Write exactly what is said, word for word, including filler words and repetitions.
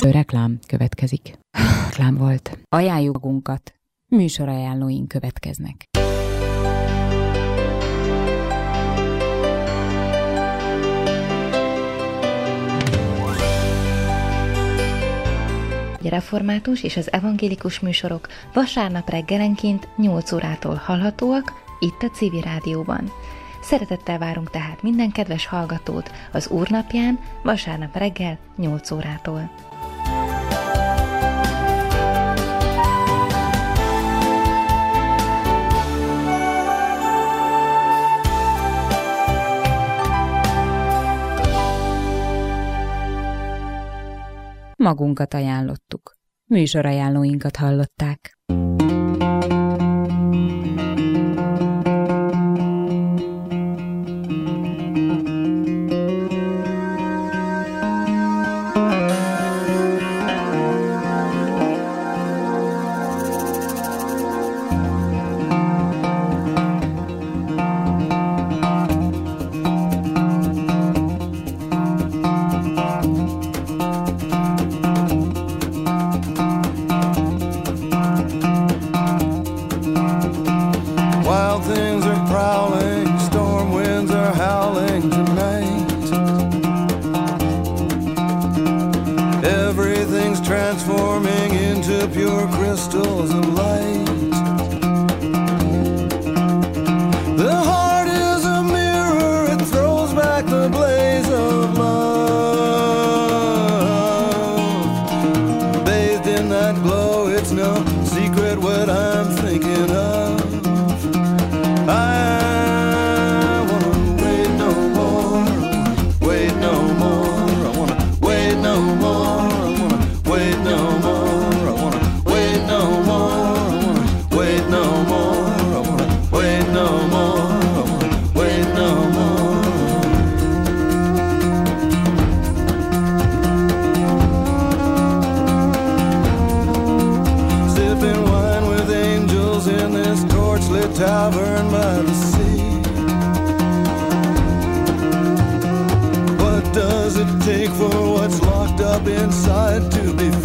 Reklám következik. Reklám volt. Ajánljuk magunkat. Műsorajánlóink következnek. A református és az evangélikus műsorok vasárnap reggelenként nyolc órától hallhatóak itt a Civil Rádióban. Szeretettel várunk tehát minden kedves hallgatót az Úrnapján vasárnap reggel nyolc órától. Magunkat ajánlottuk. Műsorajánlóinkat hallották. Tavern by the sea. What does it take for what's locked up inside to be